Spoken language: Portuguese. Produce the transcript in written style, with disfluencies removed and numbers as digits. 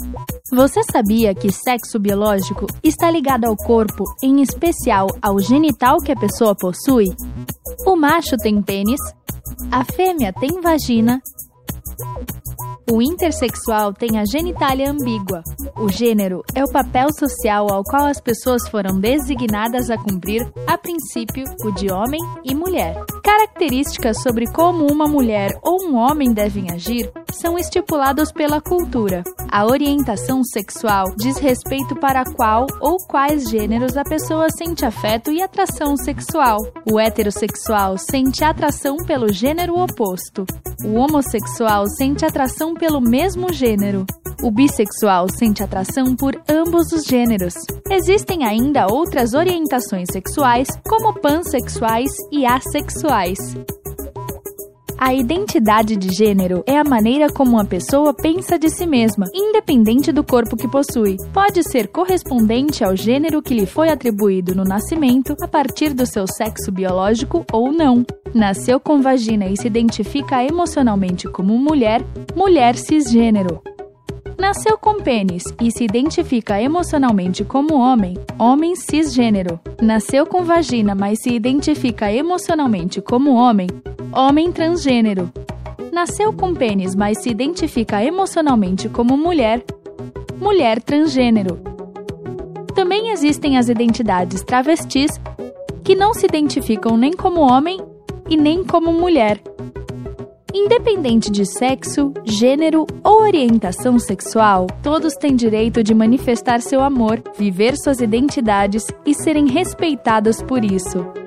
Você sabia que sexo biológico está ligado ao corpo, em especial ao genital que a pessoa possui? O macho tem pênis, a fêmea tem vagina, o intersexual tem a genitália ambígua. O gênero é o papel social ao qual as pessoas foram designadas a cumprir, a princípio, o de homem e mulher. Características sobre como uma mulher ou um homem devem agir são estipulados pela cultura. A orientação sexual diz respeito para qual ou quais gêneros a pessoa sente afeto e atração sexual. O heterossexual sente atração pelo gênero oposto. O homossexual sente atração pelo mesmo gênero. O bissexual sente atração por ambos os gêneros. Existem ainda outras orientações sexuais, como pansexuais e assexuais. A identidade de gênero é a maneira como uma pessoa pensa de si mesma, independente do corpo que possui. Pode ser correspondente ao gênero que lhe foi atribuído no nascimento a partir do seu sexo biológico ou não. Nasceu com vagina e se identifica emocionalmente como mulher, mulher cisgênero. Nasceu com pênis e se identifica emocionalmente como homem, homem cisgênero. Nasceu com vagina, mas se identifica emocionalmente como homem, homem transgênero. Nasceu com pênis, mas se identifica emocionalmente como mulher, mulher transgênero. Também existem as identidades travestis, que não se identificam nem como homem e nem como mulher. Independente de sexo, gênero ou orientação sexual, todos têm direito de manifestar seu amor, viver suas identidades e serem respeitados por isso.